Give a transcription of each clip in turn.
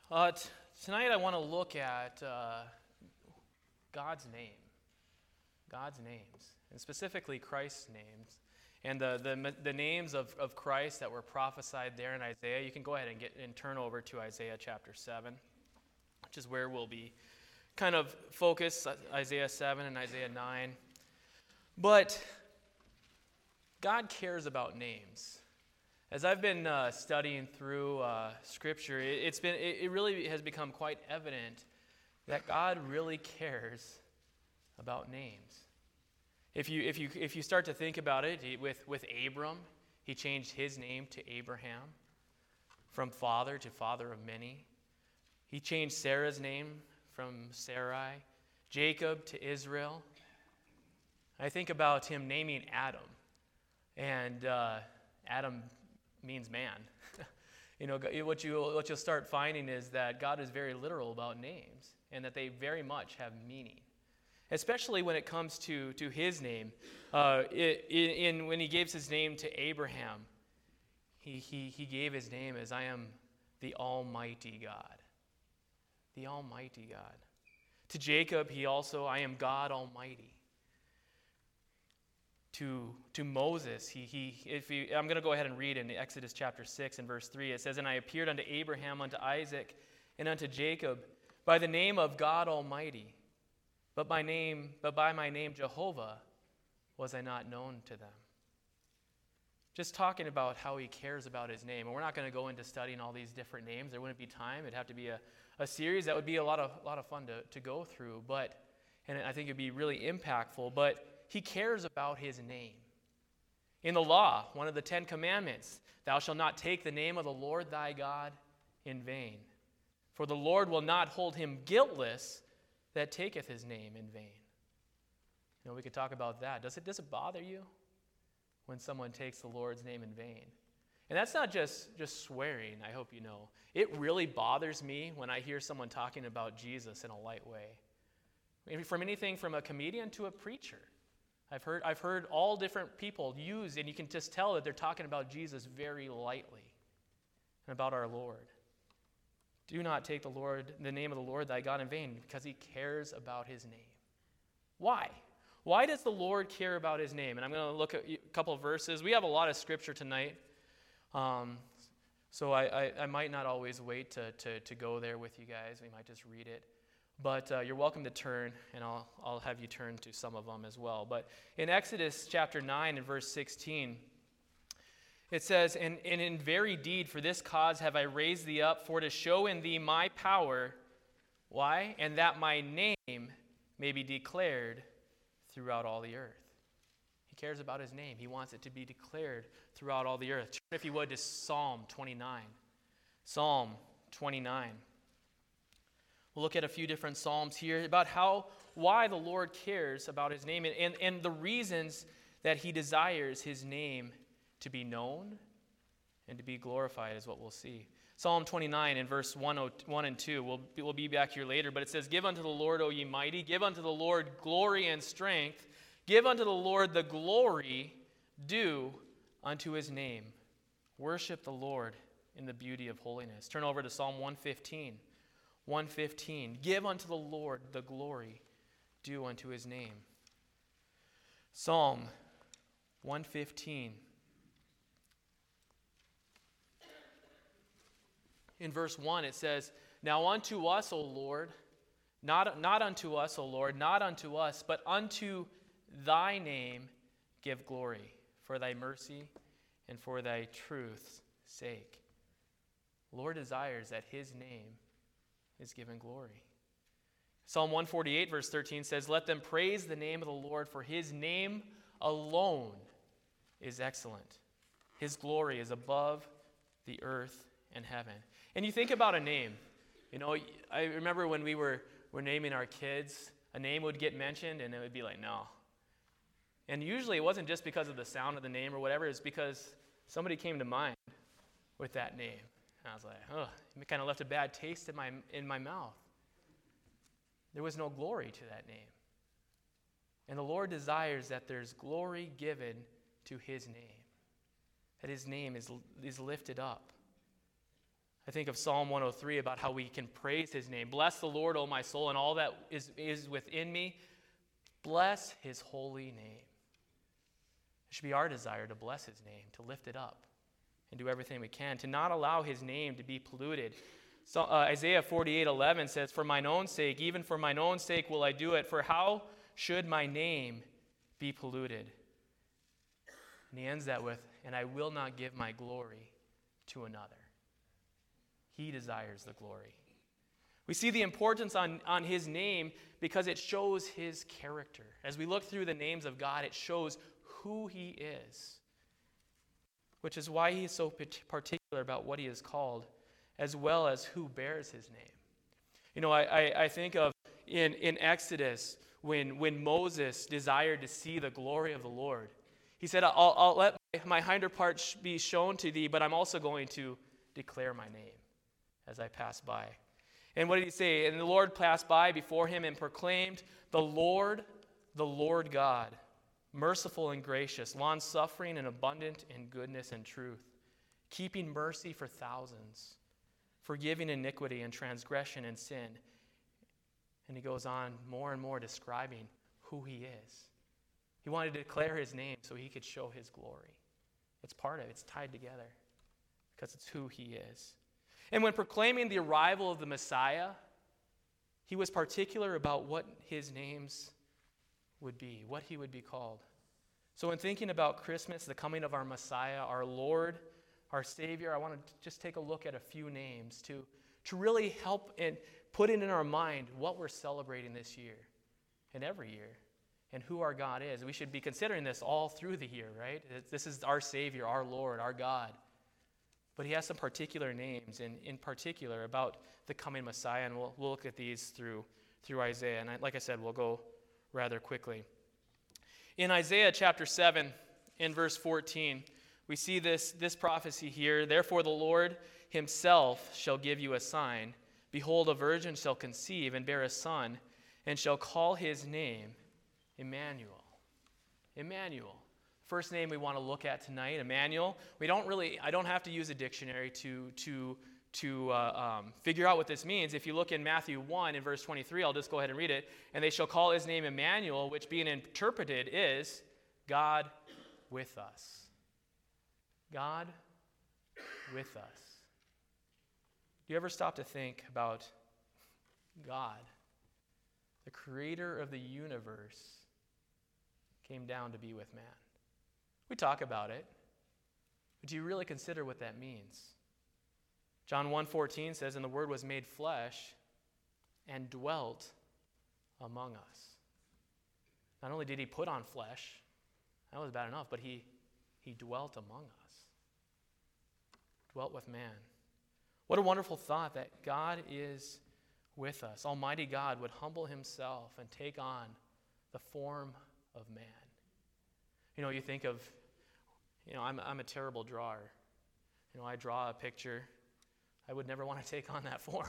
Uh, t- Tonight I want to look at God's name, God's names, and specifically Christ's names, and the names of Christ that were prophesied there in Isaiah. You can go ahead and turn over to Isaiah chapter 7, which is where we'll be kind of focused, Isaiah 7 and Isaiah 9. But God cares about names. As I've been studying through Scripture, it really has become quite evident that God really cares about names. If you start to think about it, with Abram, he changed his name to Abraham, from father to father of many. He changed Sarah's name from Sarai, Jacob to Israel. I think about him naming Adam, and Adam means man. What you'll start finding is that God is very literal about names, and that they very much have meaning, especially when it comes to his name. When he gives his name to Abraham, he gave his name as I am the Almighty God. The Almighty God. To Jacob, I am God Almighty. To Moses, I'm going to go ahead and read in Exodus chapter 6 and verse 3. It says, "And I appeared unto Abraham, unto Isaac, and unto Jacob by the name of God Almighty, but by my name Jehovah was I not known to them." Just talking about how he cares about his name. And we're not going to go into studying all these different names. There wouldn't be time. It'd have to be a series that would be a lot of fun to go through. And I think it'd be really impactful. But he cares about his name. In the law, one of the 10 Commandments, thou shalt not take the name of the Lord thy God in vain. For the Lord will not hold him guiltless that taketh his name in vain. We could talk about that. Does it bother you when someone takes the Lord's name in vain? And that's not just swearing, I hope you know. It really bothers me when I hear someone talking about Jesus in a light way. Maybe from anything from a comedian to a preacher. I've heard all different people use, and you can just tell that they're talking about Jesus very lightly and about our Lord. Do not take the name of the Lord thy God in vain, because he cares about his name. Why? Why does the Lord care about his name? And I'm going to look at a couple of verses. We have a lot of Scripture tonight, so I might not always wait to go there with you guys. We might just read it. But you're welcome to turn, and I'll have you turn to some of them as well. But in Exodus chapter 9 and verse 16, it says, And in very deed for this cause have I raised thee up, for to show in thee my power. Why? And that my name may be declared throughout all the earth. He cares about his name. He wants it to be declared throughout all the earth. Turn, if you would, to Psalm 29. Psalm 29. We'll look at a few different psalms here about why the Lord cares about his name and the reasons that he desires his name to be known and to be glorified is what we'll see. Psalm 29 in verse 1 and 2. We'll be back here later, but it says, "Give unto the Lord, O ye mighty, give unto the Lord glory and strength. Give unto the Lord the glory due unto his name. Worship the Lord in the beauty of holiness." Turn over to Psalm 115. 115, "Give unto the Lord the glory due unto his name." Psalm 115. In verse 1 it says, "Now unto us, O Lord, not unto us, O Lord, not unto us, but unto thy name give glory, for thy mercy and for thy truth's sake." The Lord desires that his name is given glory. Psalm 148 verse 13 says, "Let them praise the name of the Lord, for his name alone is excellent. His glory is above the earth and heaven." And you think about a name. I remember when we were naming our kids, a name would get mentioned and it would be like, no. And usually it wasn't just because of the sound of the name or whatever, it's because somebody came to mind with that name. And I was like, it kind of left a bad taste in my mouth. There was no glory to that name. And the Lord desires that there's glory given to his name, that his name is lifted up. I think of Psalm 103 about how we can praise his name. Bless the Lord, O my soul, and all that is within me. Bless his holy name. It should be our desire to bless his name, to lift it up, and do everything we can, to not allow his name to be polluted. So, Isaiah 48:11 says, for mine own sake, even for mine own sake will I do it, for how should my name be polluted? And he ends that with, and I will not give my glory to another. He desires the glory. We see the importance on his name because it shows his character. As we look through the names of God, it shows who he is, which is why he is so particular about what he is called, as well as who bears his name. You know, I think of in Exodus when Moses desired to see the glory of the Lord. He said, I'll let my hinder parts be shown to thee, but I'm also going to declare my name as I pass by. And what did he say? And the Lord passed by before him and proclaimed, the Lord God, merciful and gracious, long-suffering and abundant in goodness and truth, keeping mercy for thousands, forgiving iniquity and transgression and sin. And he goes on more and more describing who he is. He wanted to declare his name so he could show his glory. It's part of it. It's tied together because it's who he is. And when proclaiming the arrival of the Messiah, he was particular about what his names would be, what he would be called. So in thinking about Christmas, the coming of our Messiah, our Lord, our Savior, I want to just take a look at a few names to really help and put it in our mind what we're celebrating this year and every year and who our God is. We should be considering this all through the year, right? This is our Savior, our Lord, our God. But he has some particular names, and in particular about the coming Messiah, and we'll look at these through Isaiah. And like I said, we'll go rather quickly. In Isaiah chapter 7, in verse 14, we see this prophecy here. Therefore the Lord himself shall give you a sign. Behold, a virgin shall conceive and bear a son, and shall call his name Emmanuel. Emmanuel. First name we want to look at tonight, Emmanuel. I don't have to use a dictionary to figure out what this means. If you look in Matthew 1 in verse 23, I'll just go ahead and read it. And they shall call his name Emmanuel, which being interpreted is God with us. God with us. Do you ever stop to think about God, the creator of the universe, came down to be with man? We talk about it, but do you really consider what that means? John 1:14 says, and the Word was made flesh and dwelt among us. Not only did he put on flesh, that was bad enough, but he dwelt among us. Dwelt with man. What a wonderful thought that God is with us. Almighty God would humble himself and take on the form of man. You know, you think of, I'm a terrible drawer. I draw a picture. I would never want to take on that form.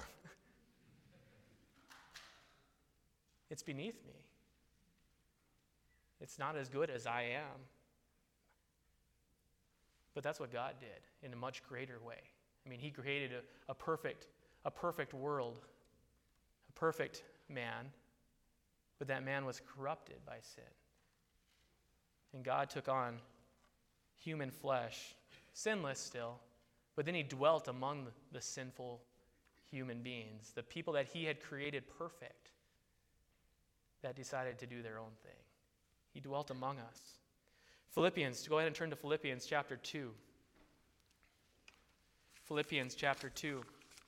It's beneath me. It's not as good as I am. But that's what God did in a much greater way. I mean, he created a perfect world, a perfect man, but that man was corrupted by sin. And God took on human flesh, sinless still, but then he dwelt among the sinful human beings, the people that he had created perfect, that decided to do their own thing. He dwelt among us. Philippians, go ahead and turn to Philippians chapter 2. Philippians chapter 2.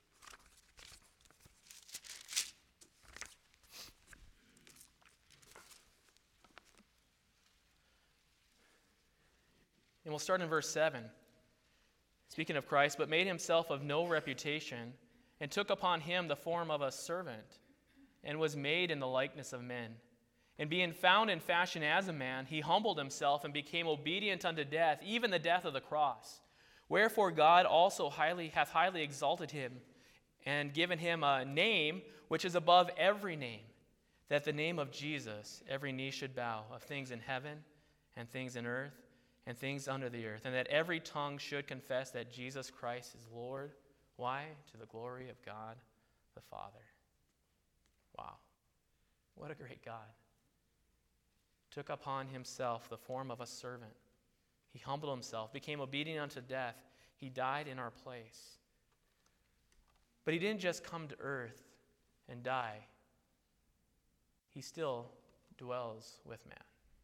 And we'll start in verse 7. Speaking of Christ, but made himself of no reputation, and took upon him the form of a servant, and was made in the likeness of men. And being found in fashion as a man, he humbled himself and became obedient unto death, even the death of the cross. Wherefore God also hath highly exalted him, and given him a name which is above every name, that the name of Jesus every knee should bow, of things in heaven and things in earth and things under the earth, and that every tongue should confess that Jesus Christ is Lord, Why? To the glory of God the Father. Wow. What a great God. Took upon himself the form of a servant. He humbled himself, became obedient unto death. He died in our place. But he didn't just come to earth and die. He still dwells with man.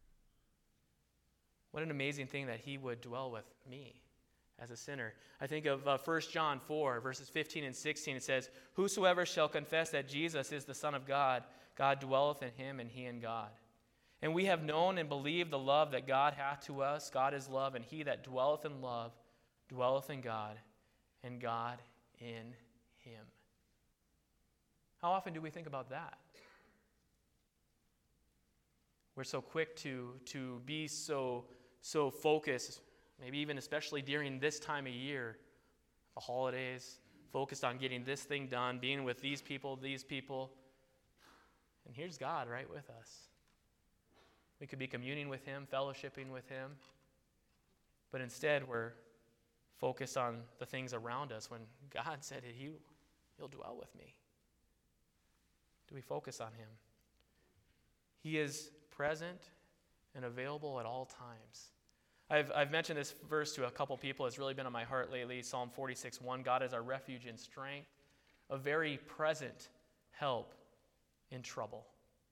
What an amazing thing that he would dwell with me as a sinner. I think of 1 John 4, verses 15 and 16. It says, "Whosoever shall confess that Jesus is the Son of God, God dwelleth in him, and he in God. And we have known and believed the love that God hath to us. God is love, and he that dwelleth in love dwelleth in God, and God in him." How often do we think about that? We're so quick to be so focused, maybe even especially during this time of year, the holidays, focused on getting this thing done, being with these people. And here's God right with us. We could be communing with him, fellowshipping with him, but instead we're focused on the things around us when God said he'll dwell with me. Do we focus on him? He is present and available at all times. I've mentioned this verse to a couple people. It's really been on my heart lately. Psalm 46:1, God is our refuge and strength, a very present help in trouble.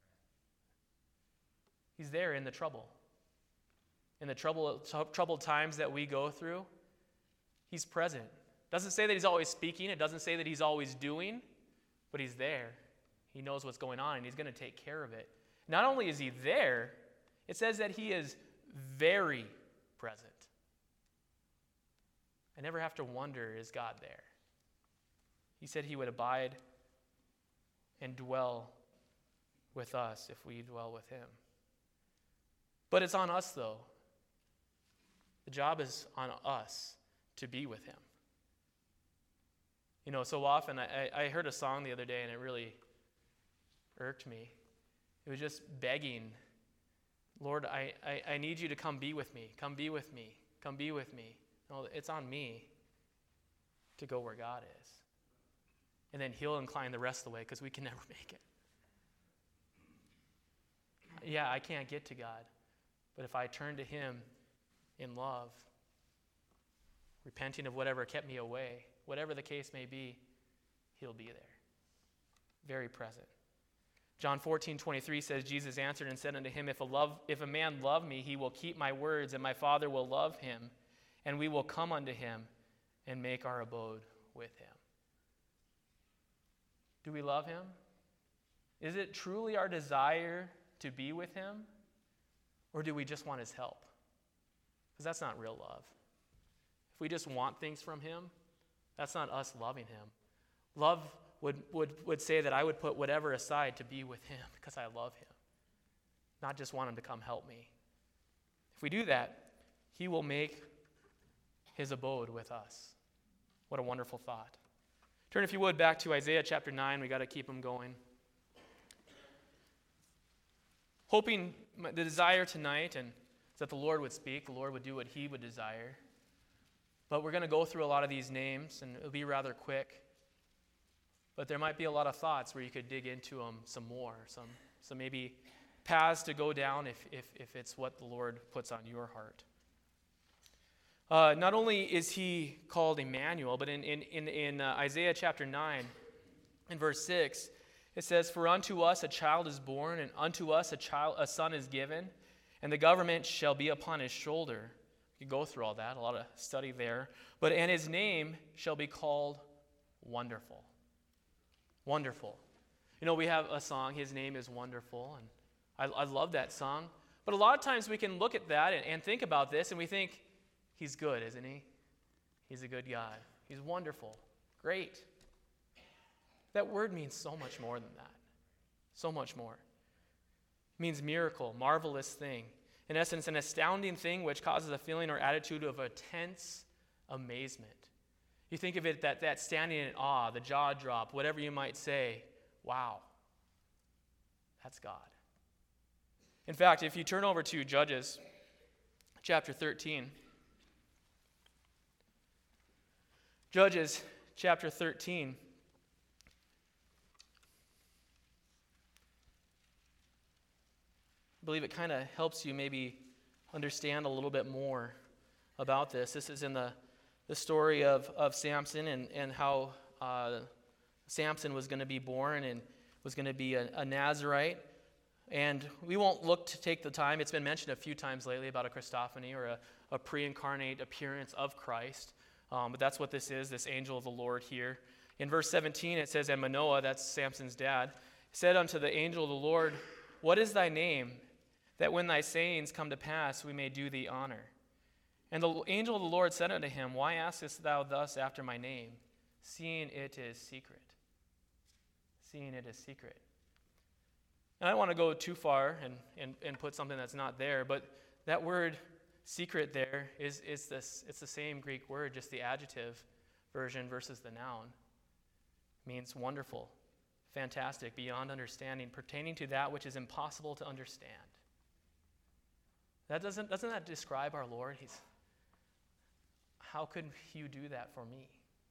He's there in the trouble. In the troubled times that we go through, he's present. Doesn't say that he's always speaking. It doesn't say that he's always doing, but he's there. He knows what's going on, and he's going to take care of it. Not only is he there, it says that he is very present. I never have to wonder, is God there? He said he would abide and dwell with us if we dwell with him. But it's on us, though. The job is on us to be with him. You know, so often, I heard a song the other day, and it really irked me. It was just begging, Lord, I need you to come be with me. Come be with me. Come be with me. No, it's on me to go where God is. And then he'll incline the rest of the way, because we can never make it. Yeah, I can't get to God. But if I turn to him in love, repenting of whatever kept me away, whatever the case may be, he'll be there. Very present. John 14:23 says, Jesus answered and said unto him, If a man love me, he will keep my words, and my Father will love him, and we will come unto him and make our abode with him. Do we love him? Is it truly our desire to be with him? Or do we just want his help? Because that's not real love. If we just want things from him, that's not us loving him. Love would say that I would put whatever aside to be with him because I love him, not just want him to come help me. If we do that, he will make his abode with us. What a wonderful thought. Turn, if you would, back to Isaiah chapter 9. We got to keep them going. Hoping the desire tonight and that the Lord would speak, the Lord would do what he would desire. But we're going to go through a lot of these names, and it'll be rather quick. But there might be a lot of thoughts where you could dig into them some more, some maybe paths to go down if it's what the Lord puts on your heart. Not only is he called Emmanuel, but in Isaiah chapter 9, in verse 6, it says, For unto us a child is born, and unto us a son is given, and the government shall be upon his shoulder. You can go through all that, a lot of study there. And his name shall be called Wonderful. Wonderful. You know, we have a song, His Name is Wonderful, and I love that song. But a lot of times we can look at that and think about this, and we think, he's good, isn't he? He's a good God. He's wonderful. Great. That word means so much more than that. So much more. It means miracle, marvelous thing. In essence, an astounding thing which causes a feeling or attitude of intense amazement. You think of it that standing in awe, the jaw drop, whatever you might say, wow, that's God. In fact, if you turn over to Judges chapter 13, Judges chapter 13. I believe it kind of helps you maybe understand a little bit more about this. This is in the story of Samson and how Samson was going to be born and was going to be a Nazirite. And we won't look to take the time. It's been mentioned a few times lately about a Christophany or a pre-incarnate appearance of Christ. But that's what this is, this angel of the Lord here. In verse 17 it says, "And Manoah," that's Samson's dad, "said unto the angel of the Lord, What is thy name? That when thy sayings come to pass, we may do thee honor. And the angel of the Lord said unto him, Why askest thou thus after my name, seeing it is secret?" Seeing it is secret. And I don't want to go too far and put something that's not there, but that word secret there is this. It's the same Greek word, just the adjective version versus the noun. It means wonderful, fantastic, beyond understanding, pertaining to that which is impossible to understand. Doesn't that describe our Lord? How could you do that for me?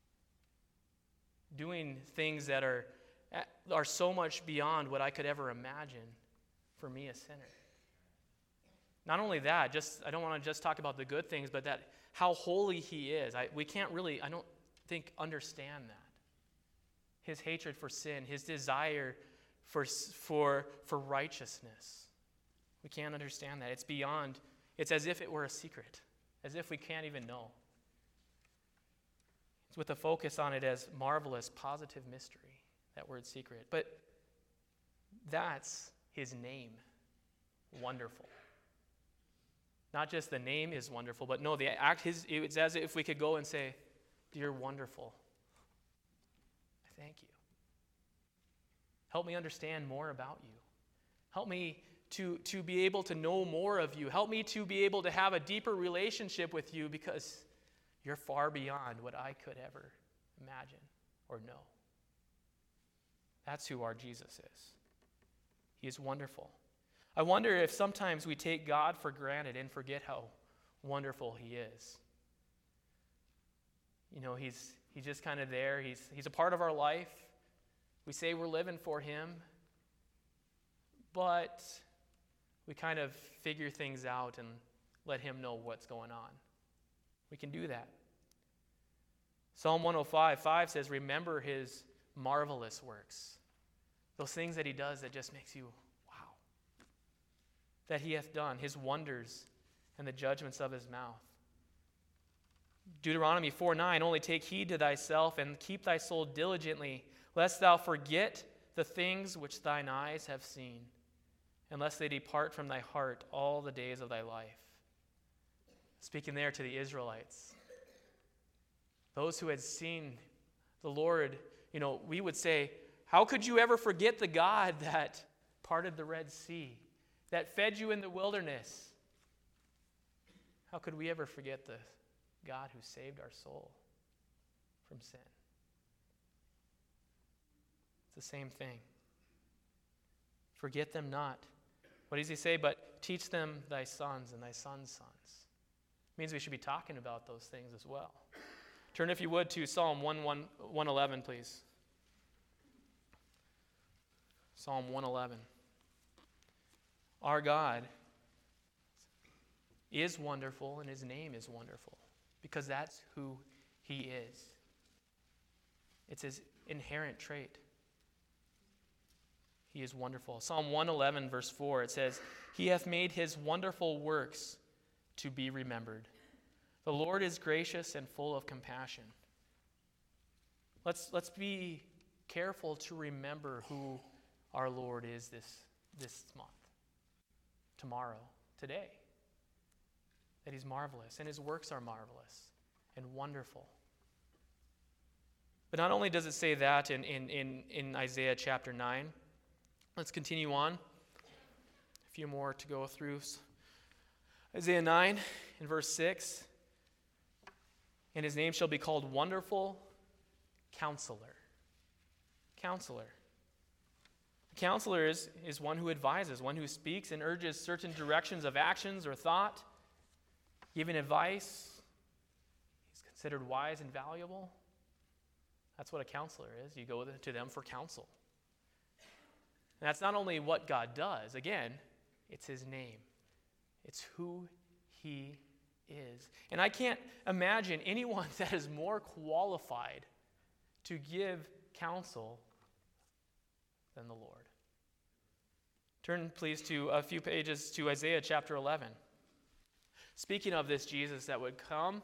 Doing things that are so much beyond what I could ever imagine for me, a sinner. Not only that, I don't want to just talk about the good things, but that how holy he is. We can't really, I don't think, understand that. His hatred for sin, his desire for righteousness. We can't understand that. It's beyond, it's as if it were a secret, as if we can't even know. It's with a focus on it as marvelous, positive mystery, that word secret. But that's his name, wonderful. Not just the name is wonderful, but no, the act, it's as if we could go and say, "You're wonderful. I thank you. Help me understand more about you. Help me to be able to know more of you. Help me to be able to have a deeper relationship with you because you're far beyond what I could ever imagine or know." That's who our Jesus is. He is wonderful. I wonder if sometimes we take God for granted and forget how wonderful he is. You know, he's just kind of there. He's a part of our life. We say we're living for him, but we kind of figure things out and let him know what's going on. We can do that. Psalm 105:5 says, "Remember his marvelous works." Those things that he does that just makes you, wow. That he hath done, his wonders and the judgments of his mouth. Deuteronomy 4:9, "Only take heed to thyself and keep thy soul diligently, lest thou forget the things which thine eyes have seen, unless they depart from thy heart all the days of thy life." Speaking there to the Israelites. Those who had seen the Lord, we would say, how could you ever forget the God that parted the Red Sea, that fed you in the wilderness? How could we ever forget the God who saved our soul from sin? It's the same thing. Forget them not. What does he say? But teach them thy sons and thy sons' sons. It means we should be talking about those things as well. Turn, if you would, to Psalm 111, please. Psalm 111. Our God is wonderful, and his name is wonderful, because that's who he is. It's his inherent trait. He is wonderful. Psalm 111, verse 4, it says, "He hath made his wonderful works to be remembered. The Lord is gracious and full of compassion." Let's be careful to remember who our Lord is this month, tomorrow, today. That he's marvelous, and his works are marvelous and wonderful. But not only does it say that in Isaiah chapter 9, let's continue on. A few more to go through. Isaiah 9 in verse 6. "And his name shall be called Wonderful Counselor." Counselor. A counselor is one who advises, one who speaks and urges certain directions of actions or thought, giving advice. He's considered wise and valuable. That's what a counselor is. You go to them for counsel. And that's not only what God does. Again, it's his name. It's who he is. And I can't imagine anyone that is more qualified to give counsel than the Lord. Turn, please, to a few pages to Isaiah chapter 11. Speaking of this Jesus that would come,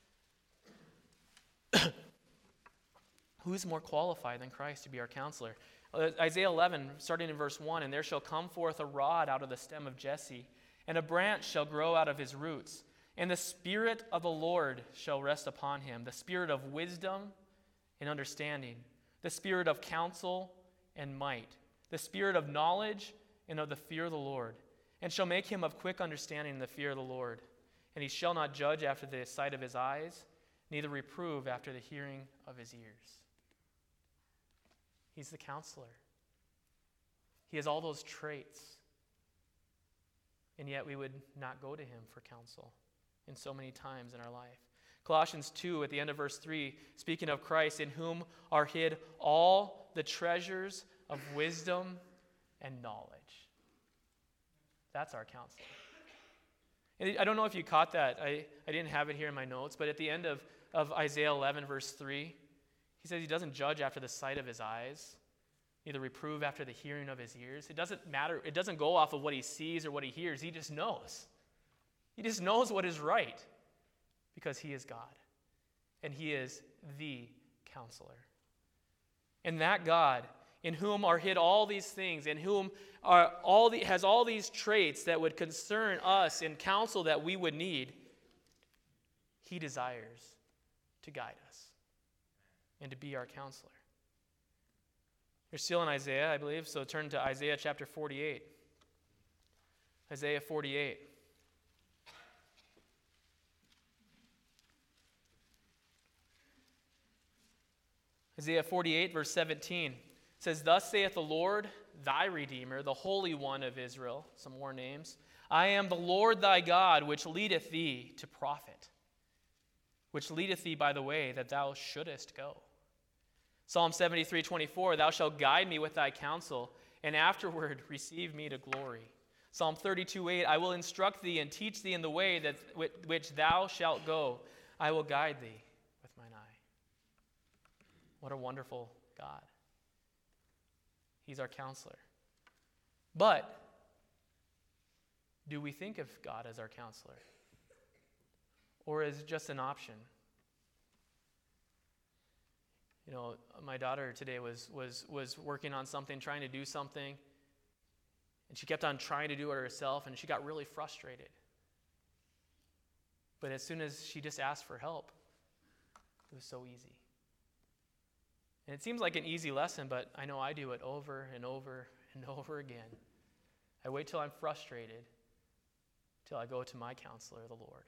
who's more qualified than Christ to be our counselor? Isaiah 11, starting in verse 1, "And there shall come forth a rod out of the stem of Jesse, and a branch shall grow out of his roots. And the Spirit of the Lord shall rest upon him, the Spirit of wisdom and understanding, the Spirit of counsel and might, the Spirit of knowledge and of the fear of the Lord, and shall make him of quick understanding in the fear of the Lord. And he shall not judge after the sight of his eyes, neither reprove after the hearing of his ears." He's the counselor. He has all those traits. And yet we would not go to him for counsel in so many times in our life. Colossians 2, at the end of verse 3, speaking of Christ, "In whom are hid all the treasures of wisdom and knowledge." That's our counselor. And I don't know if you caught that. I didn't have it here in my notes, but at the end of Isaiah 11, verse 3, he says he doesn't judge after the sight of his eyes, neither reprove after the hearing of his ears. It doesn't matter. It doesn't go off of what he sees or what he hears. He just knows. He just knows what is right because he is God. And he is the counselor. And that God, in whom are hid all these things, in whom has all these traits that would concern us and counsel that we would need, he desires to guide us and to be our counselor. You're still in Isaiah, I believe, so turn to Isaiah chapter 48. Isaiah 48. Isaiah 48, verse 17 says, "Thus saith the Lord, thy Redeemer, the Holy One of Israel," some more names, "I am the Lord thy God, which leadeth thee to profit, which leadeth thee by the way that thou shouldest go." Psalm 73:24, "Thou shalt guide me with thy counsel, and afterward receive me to glory." Psalm 32:8, "I will instruct thee and teach thee in the way that which thou shalt go. I will guide thee with mine eye." What a wonderful God. He's our counselor. But do we think of God as our counselor? Or is it just an option? You know, my daughter today was working on something, trying to do something, and she kept on trying to do it herself, and she got really frustrated. But as soon as she just asked for help, it was so easy. And it seems like an easy lesson, but I know I do it over and over and over again. I wait till I'm frustrated, till I go to my counselor, the Lord.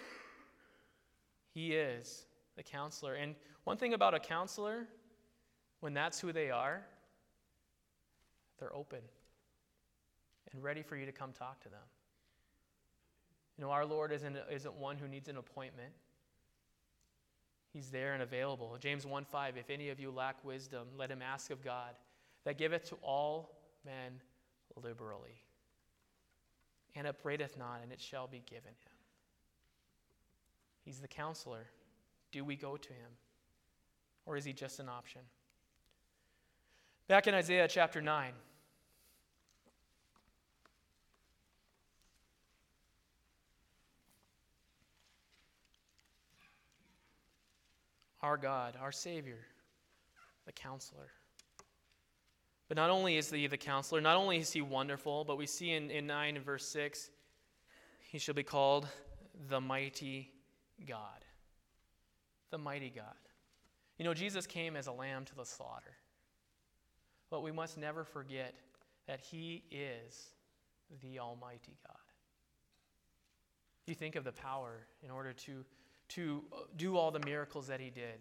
He is the counselor. And one thing about a counselor, when that's who they are, they're open and ready for you to come talk to them. You know, our Lord isn't one who needs an appointment. He's there and available. James 1:5, "If any of you lack wisdom, let him ask of God, that giveth to all men liberally, and upbraideth not, and it shall be given him." He's the counselor. Do we go to him? Or is he just an option? Back in Isaiah chapter 9. Our God, our Savior, the counselor. But not only is he the counselor, not only is he wonderful, but we see in 9 and verse 6, he shall be called the mighty God. The mighty God. You know, Jesus came as a lamb to the slaughter. But we must never forget that he is the almighty God. You think of the power in order to do all the miracles that he did.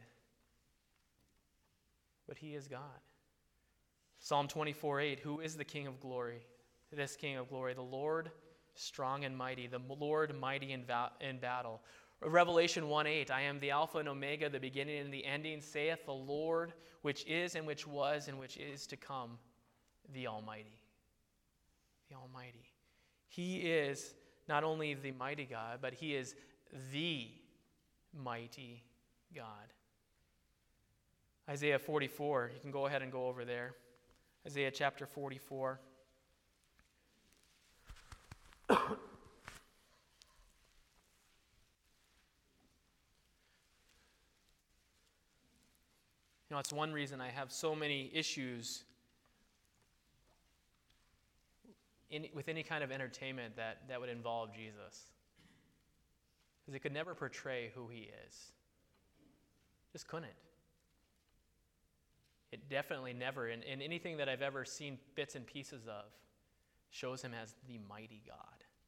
But he is God. Psalm 24:8, "Who is the King of glory? This King of glory, the Lord strong and mighty, the Lord mighty in battle. Revelation 1:8, I am the Alpha and Omega, the beginning and the ending, saith the Lord, which is and which was and which is to come, the Almighty. The Almighty. He is not only the mighty God, but he is the mighty God. Isaiah 44, you can go ahead and go over there. Isaiah chapter 44. You know, it's one reason I have so many issues with any kind of entertainment that would involve Jesus. Because it could never portray who he is. Just couldn't. It definitely never, in anything that I've ever seen bits and pieces of, shows him as the mighty God.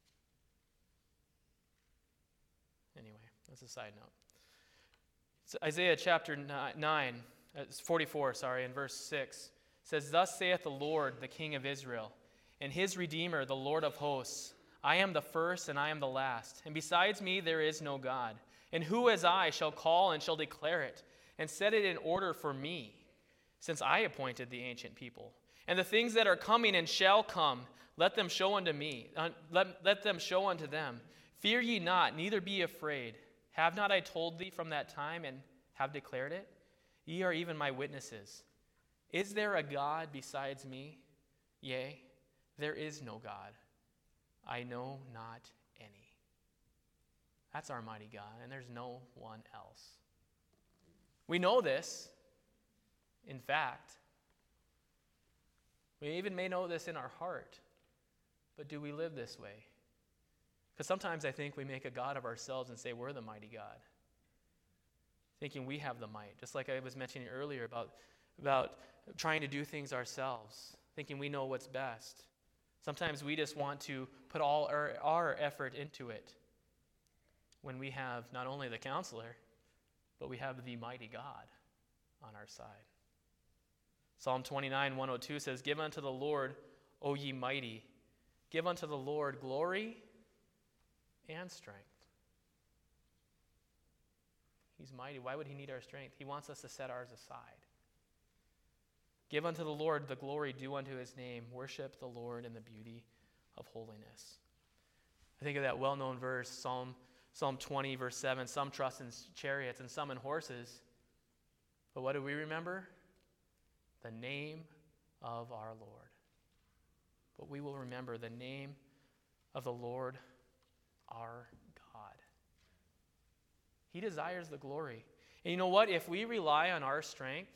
Anyway, that's a side note. It's Isaiah chapter 44, in verse 6. It says, Thus saith the Lord, the King of Israel, and his Redeemer, the Lord of hosts, I am the first and I am the last, and besides me there is no God. And who as I shall call and shall declare it, and set it in order for me, since I appointed the ancient people. And the things that are coming and shall come, let them show unto me, let them show unto them. Fear ye not, neither be afraid. Have not I told thee from that time, and have declared it? Ye are even my witnesses. Is there a God besides me? Yea, there is no God. I know not any. That's our mighty God, and there's no one else. We know this. In fact, we even may know this in our heart, but do we live this way? Because sometimes I think we make a God of ourselves and say we're the mighty God, thinking we have the might, just like I was mentioning earlier about trying to do things ourselves, thinking we know what's best. Sometimes we just want to put all our effort into it when we have not only the Counselor, but we have the mighty God on our side. Psalm 29, 102 says, Give unto the Lord, O ye mighty, give unto the Lord glory and strength. He's mighty. Why would he need our strength? He wants us to set ours aside. Give unto the Lord the glory due unto his name. Worship the Lord in the beauty of holiness. I think of that well-known verse, Psalm 20, verse 7. Some trust in chariots and some in horses. But what do we remember? The name of our Lord. But we will remember the name of the Lord our God. He desires the glory. And you know what? If we rely on our strength,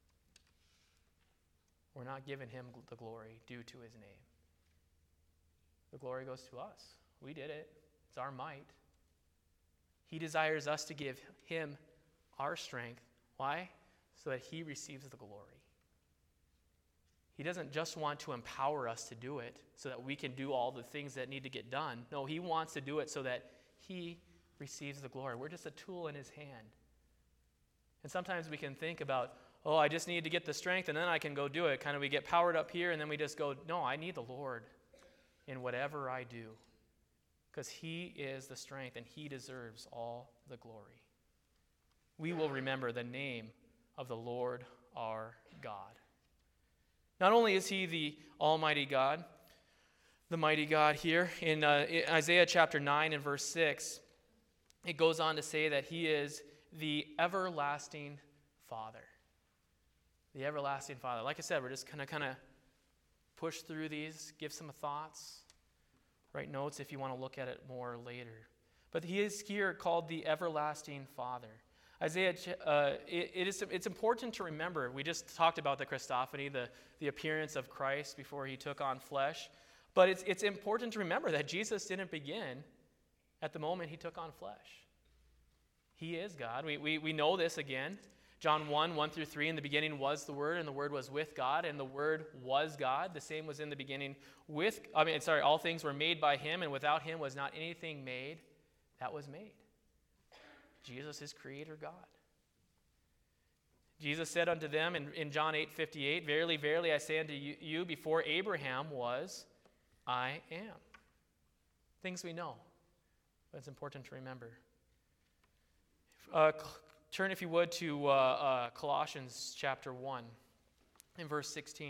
we're not giving him the glory due to his name. The glory goes to us. We did it. It's our might. He desires us to give him our strength. Why? So that he receives the glory. He doesn't just want to empower us to do it so that we can do all the things that need to get done. No, he wants to do it so that he receives the glory. We're just a tool in his hand. And sometimes we can think about, oh, I just need to get the strength and then I can go do it. Kind of we get powered up here and then we just go, no, I need the Lord in whatever I do. Because he is the strength and he deserves all the glory. We will remember the name of the Lord our God. Not only is he the Almighty God, the mighty God here, in Isaiah chapter 9 and verse 6, it goes on to say that he is the everlasting Father. The everlasting Father. Like I said, we're just going to kind of push through these, give some thoughts, write notes if you want to look at it more later. But he is here called the everlasting Father. Isaiah, it's important to remember, we just talked about the Christophany, the appearance of Christ before he took on flesh, but it's important to remember that Jesus didn't begin at the moment he took on flesh. He is God. We know this again. John 1 through 3, in the beginning was the Word, and the Word was with God, and the Word was God. The same was in the beginning all things were made by him, and without him was not anything made that was made. Jesus is Creator God. Jesus said unto them in John 8:58, Verily, verily, I say unto you, before Abraham was, I am. Things we know, but it's important to remember. Turn, if you would, to Colossians chapter 1 in verse 16.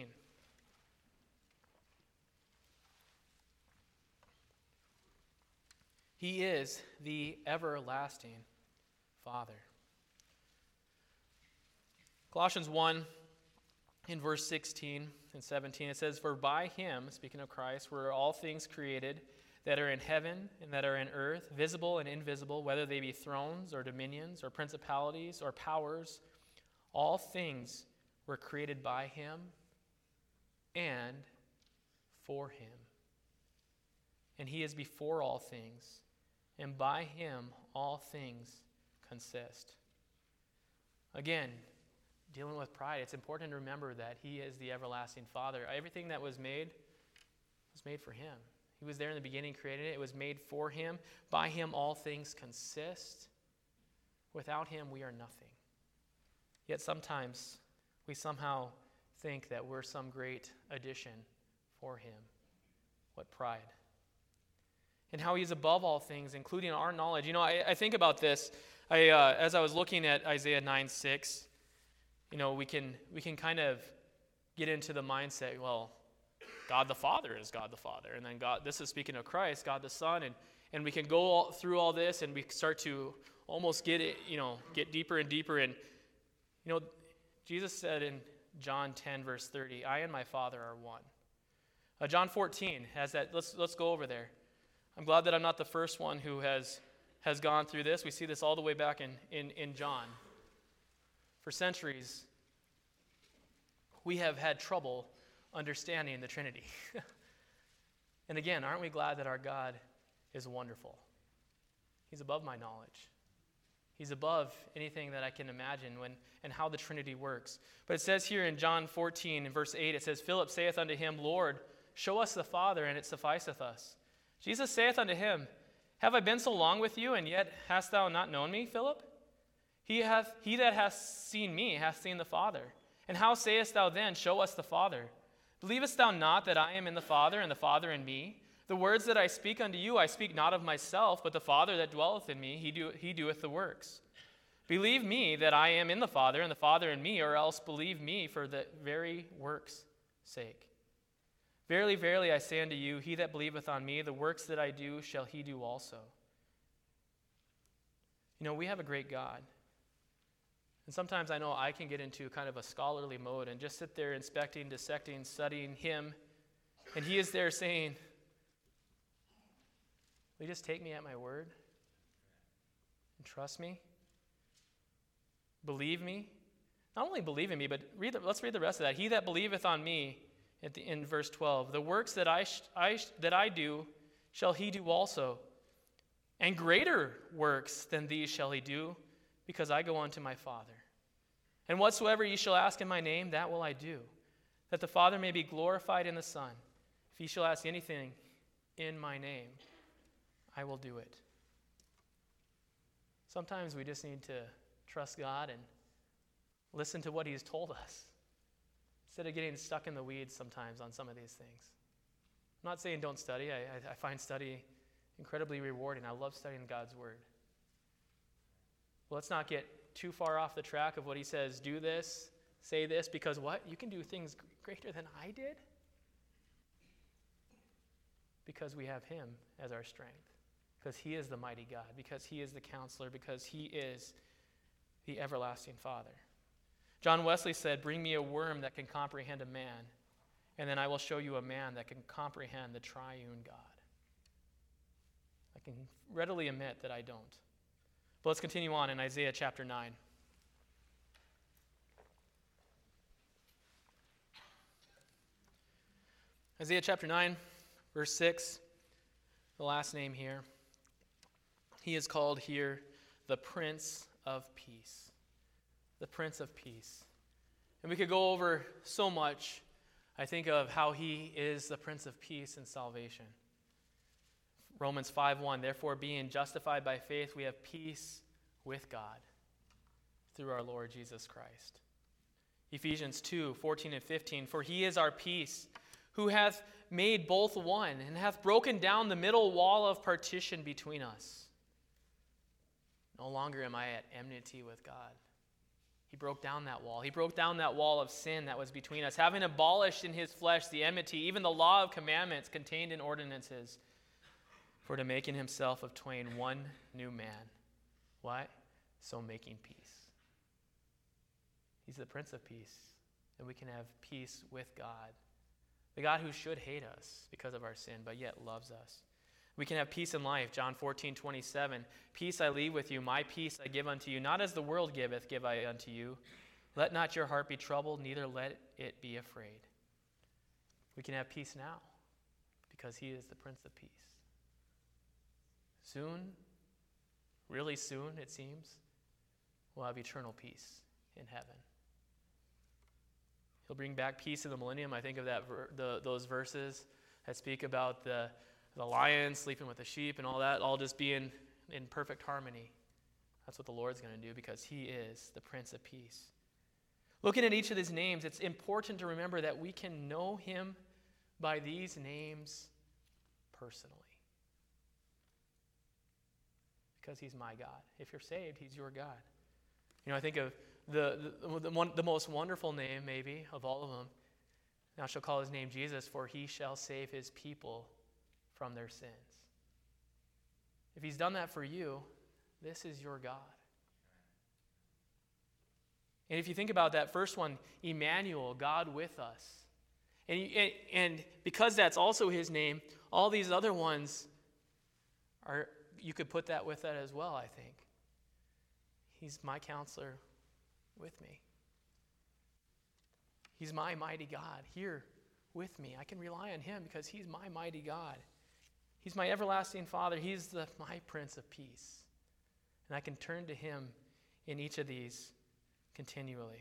He is the everlasting Father. Colossians 1 in verse 16 and 17, it says, "For by him," speaking of Christ, "were all things created that are in heaven and that are in earth, visible and invisible, whether they be thrones or dominions or principalities or powers. All things were created by him and for him. And he is before all things, and by him all things consist." Again, dealing with pride, it's important to remember that he is the everlasting Father. Everything that was made for him. He was there in the beginning, created it. It was made for him. By him all things consist. Without him we are nothing. Yet sometimes we somehow think that we're some great addition for him. What pride. And how he's above all things, including our knowledge. You know, I think about this. As I was looking at Isaiah 9:6, you know, we can kind of get into the mindset, well, God the Father is God the Father. And then God, this is speaking of Christ, God the Son. And we can go through all this and we start to almost get it, get deeper and deeper. And, Jesus said in John 10, verse 30, "I and my Father are one." John 14 has that. Let's go over there. I'm glad that I'm not the first one who has gone through this. We see this all the way back in John. For centuries, we have had trouble understanding the Trinity. And again, aren't we glad that our God is wonderful? He's above my knowledge. He's above anything that I can imagine and how the Trinity works. But it says here in John 14, in verse 8, it says, "Philip saith unto him, Lord, show us the Father, and it sufficeth us. Jesus saith unto him, Have I been so long with you, and yet hast thou not known me, Philip? He that hath seen me hath seen the Father. And how sayest thou then, Show us the Father? Believest thou not that I am in the Father, and the Father in me? The words that I speak unto you, I speak not of myself, but the Father that dwelleth in me, he doeth the works. Believe me that I am in the Father, and the Father in me, or else believe me for the very works' sake. Verily, verily, I say unto you, he that believeth on me, the works that I do shall he do also." We have a great God. And sometimes I know I can get into kind of a scholarly mode and just sit there inspecting, dissecting, studying him. And he is there saying, "Will you just take me at my word? And trust me? Believe me?" Not only believe in me, but let's read the rest of that. "He that believeth on me," in verse 12, "the works that I do shall he do also. And greater works than these shall he do, because I go unto my Father. And whatsoever ye shall ask in my name, that will I do, that the Father may be glorified in the Son. If ye shall ask anything in my name, I will do it." Sometimes we just need to trust God and listen to what he's told us, instead of getting stuck in the weeds sometimes on some of these things. I'm not saying don't study. I find study incredibly rewarding. I love studying God's Word. But let's not get too far off the track of what he says, do this, say this, because what? You can do things greater than I did? Because we have him as our strength. Because he is the mighty God. Because he is the counselor. Because he is the everlasting Father. John Wesley said, "Bring me a worm that can comprehend a man, and then I will show you a man that can comprehend the triune God." I can readily admit that I don't. But let's continue on in Isaiah chapter 9. Isaiah chapter 9, verse 6, the last name here. He is called here the Prince of Peace. The Prince of Peace. And we could go over so much, I think, of how he is the Prince of Peace and salvation. Romans 5:1, "Therefore, being justified by faith, we have peace with God through our Lord Jesus Christ." Ephesians 2:14 and 15, "For he is our peace, who hath made both one, and hath broken down the middle wall of partition between us." No longer am I at enmity with God. He broke down that wall. He broke down that wall of sin that was between us, having abolished in his flesh the enmity, even the law of commandments contained in ordinances, for to make in himself of twain one new man. Why? So making peace. He's the Prince of Peace, and we can have peace with God. The God who should hate us because of our sin, but yet loves us. We can have peace in life. John 14:27. Peace I leave with you, my peace I give unto you. Not as the world giveth, give I unto you. Let not your heart be troubled, neither let it be afraid. We can have peace now because he is the Prince of Peace. Soon, really soon it seems, we'll have eternal peace in heaven. He'll bring back peace in the millennium. I think of those verses that speak about the lion sleeping with the sheep and all that, all just being in perfect harmony. That's what the Lord's going to do because he is the Prince of Peace. Looking at each of these names, it's important to remember that we can know him by these names personally. Because he's my God. If you're saved, he's your God. You know, I think of the most wonderful name, maybe, of all of them. Now shall call his name Jesus, for he shall save his people from their sins. If he's done that for you, this is your God. And if you think about that first one, Emmanuel, God with us. And because that's also his name, all these other ones are, you could put that with that as well, I think. He's my counselor with me. He's my mighty God here with me. I can rely on him because he's my mighty God. He's my everlasting Father. He's my Prince of Peace. And I can turn to him in each of these continually.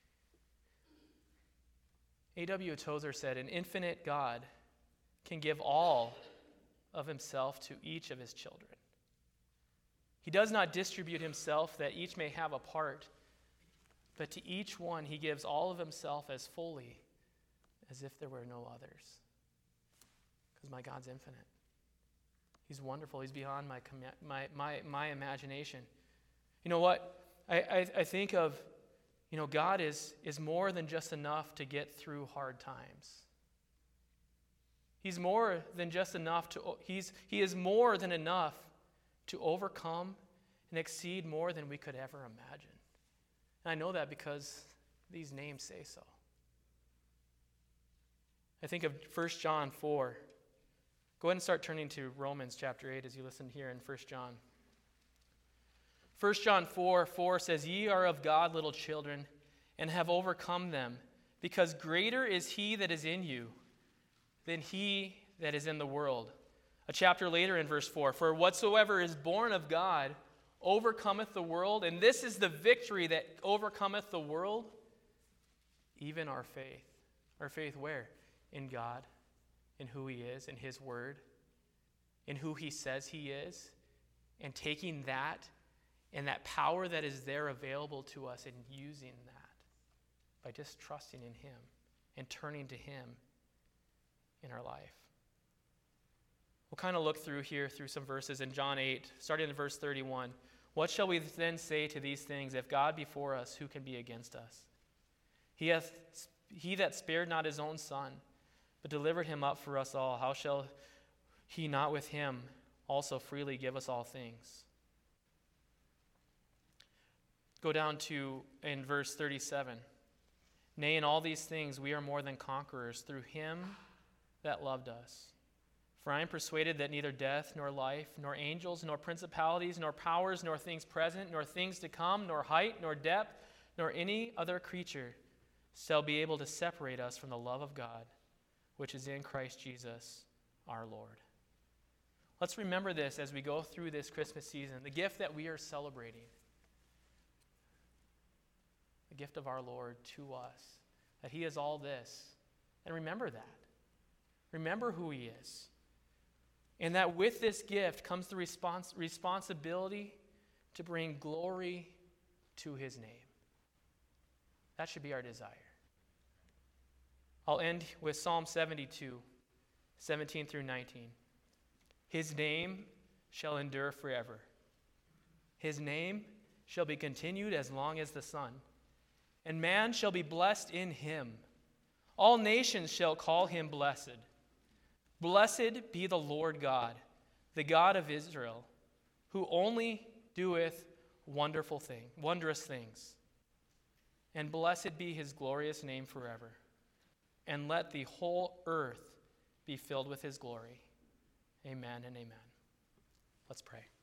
A.W. Tozer said, an infinite God can give all of himself to each of his children. He does not distribute himself that each may have a part, but to each one he gives all of himself as fully as if there were no others. Because my God's infinite. He's wonderful. He's beyond my imagination. You know what? I think of, God is more than just enough to get through hard times. He's more than just enough he is more than enough to overcome and exceed more than we could ever imagine. And I know that because these names say so. I think of 1 John 4. Go ahead and start turning to Romans chapter 8 as you listen here in 1 John. 1 John 4:4 says, Ye are of God, little children, and have overcome them, because greater is he that is in you than he that is in the world. A chapter later in verse 4, For whatsoever is born of God overcometh the world, and this is the victory that overcometh the world, even our faith. Our faith where? In God, in who he is, in his word, in who he says he is, and taking that and that power that is there available to us and using that by just trusting in him and turning to him in our life. We'll kind of look through some verses in John 8, starting in verse 31. What shall we then say to these things? If God be for us, who can be against us? He that spared not his own son, but delivered him up for us all, how shall he not with him also freely give us all things? Go down to in verse 37. Nay, in all these things we are more than conquerors through him that loved us. For I am persuaded that neither death, nor life, nor angels, nor principalities, nor powers, nor things present, nor things to come, nor height, nor depth, nor any other creature shall be able to separate us from the love of God, which is in Christ Jesus our Lord. Let's remember this as we go through this Christmas season, the gift that we are celebrating. The gift of our Lord to us, that he is all this. And remember that. Remember who he is. And that with this gift comes the responsibility to bring glory to his name. That should be our desire. I'll end with Psalm 72, 17 through 19. His name shall endure forever. His name shall be continued as long as the sun, and man shall be blessed in him. All nations shall call him blessed. Blessed be the Lord God, the God of Israel, who only doeth wondrous things. And blessed be his glorious name forever. And let the whole earth be filled with his glory. Amen and amen. Let's pray.